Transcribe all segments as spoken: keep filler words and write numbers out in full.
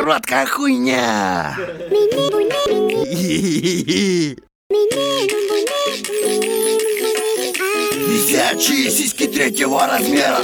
короткая хуйня. Висячие сиськи третьего размера.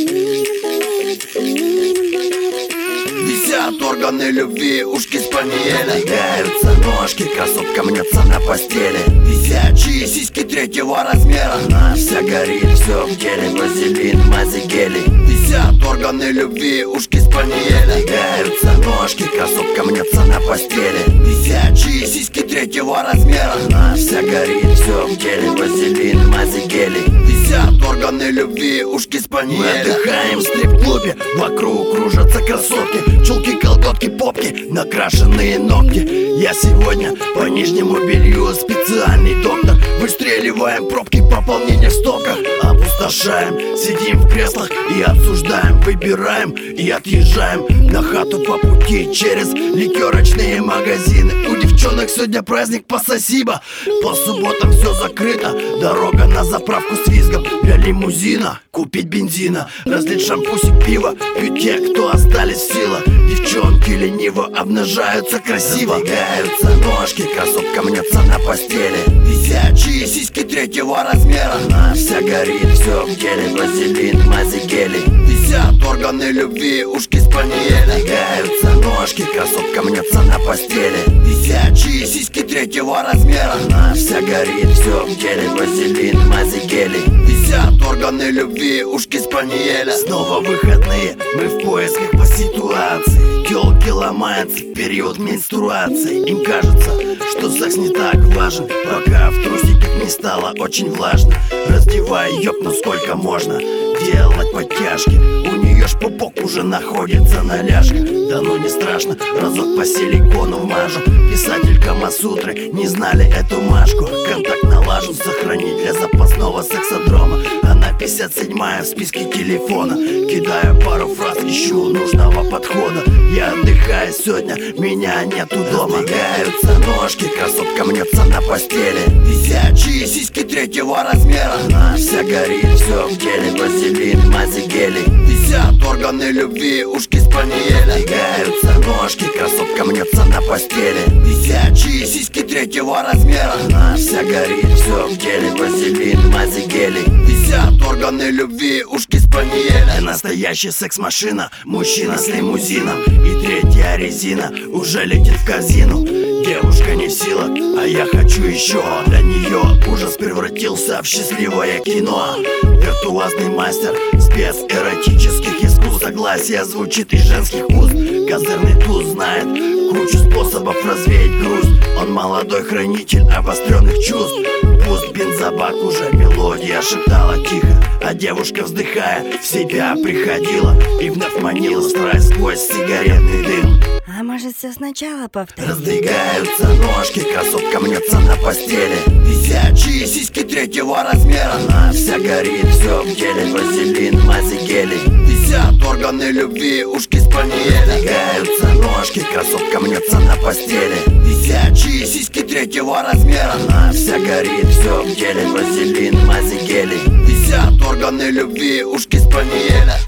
Висят органы любви, ушки спаниеля. Двигаются ножки, красотка мнется на постели. Висячие сиськи третьего размера. Она вся горит, все в теле, вазелин, мази, гели. Висят органы любви, ушки спаниеля. Двигаются ножки, красотка мнется на постели. Висячие сиськи третьего размера. Она вся горит, все в теле, вазелин, мази, гели. Висят органы любви, ушки спаниеля. Мы отдыхаем в стрип-клубе, вокруг кружатся красотки. Чулки, колготки, попки, накрашенные ногти. Я сегодня по нижнему белью специальный доктор. Выстреливаем пробки, пополнение в стоках. Опустошаем, сидим в креслах и обсуждаем. Выбираем и отъезжаем на хату по пути через ликерочные магазины. У девчонок сегодня праздник по Сосиба. По субботам все закрыто, дорога на заправку с визгом. Для лимузина купить бензина, разлить шампусик, пиво. Пьют те, кто остались в силах. Девчонки лениво обнажаются красиво. Двигаются ножки, красотка мнется на постели. Висячие сиськи третьего размера. Она вся горит, все в теле, вазелин, мази, гели. Висят органы любви, ушки спаниеля. Двигаются ножки, красотка мнется на постели. Висячие сиськи третьего размера. Она вся горит, все в теле, вазелин, мази, гели. Висят органы любви, ушки спаниеля. Снова выходные, мы в поисках по ситуации. Тёлки ломаются в период менструации. Им кажется, что секс не так важен, пока в трусиках не стало очень влажно. Раздевай ёбну сколько можно, делать подтяжки. У неё ж пупок уже находится на ляжках. Да ну не страшно, разок по силикону вмажу. Писатель Камасутры не знали эту Машку. Контакт налажен, сохранить для запасного сексодрома. Она пятьдесят седьмая в списке телефона. Кидаю пару фраз, ищу нужного подхода. Я отдыхаю сегодня, меня нету дома. Двигаются ножки, красотка мнется на постели. Висячие сиськи третьего размера. Она вся горит, все в теле, вазелин, мази, гели. Висят органы любви, ушки спаниеля. Двигаются ножки, красотка мнется на постели. Висячие сиськи третьего размера. Она вся горит, все в теле, вазелин, мази, гели. Висят органы любви, ушки спаниеля. Настоящая секс-машина, мужчина с лимузином. И третья резина уже летит в корзину. Девушка не в силах, а я хочу еще. Для нее ужас превратился в счастливое кино. Виртуозный мастер спец эротических искусств. Согласие звучит из женских уст. Козырный туз знает кучу способов развеять грусть. Он молодой хранитель обостренных чувств. Пусть бензобак уже мелодия шептала тихо, а девушка, вздыхая, в себя приходила и вновь манила страсть сквозь сигаретный дым. А может все сначала повторить? Раздвигаются ножки, красотка мнется на постели. Висячие сиськи третьего размера. Она вся горит, все в теле, вазелин, мази, гели. Висят органы любви, ушки спаниеля. Двигаются ножки, красотка мнется на постели. Висячие сиськи третьего размера. Она вся горит, все в теле, вазелин, мази, гели. Висят органы любви, ушки спаниеля.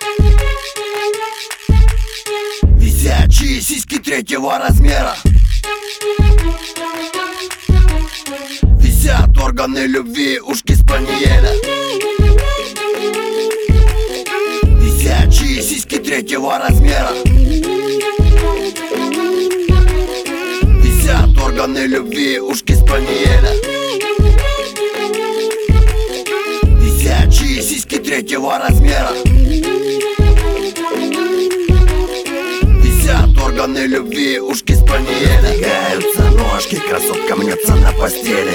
Висячие сиськи третьего размера. Висят органы любви, ушки спаниеля. Висячие сиськи третьего размера. Висят органы любви, ушки спаниеля. Висячие сиськи третьего размера. Органы любви, ушки спаниеля. Двигаются ножки, красотка мнется на постели.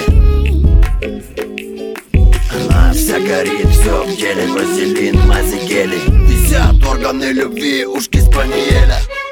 Она вся горит, все в теле, вазелин, мази, гели. Висят органы любви, ушки спаниеля.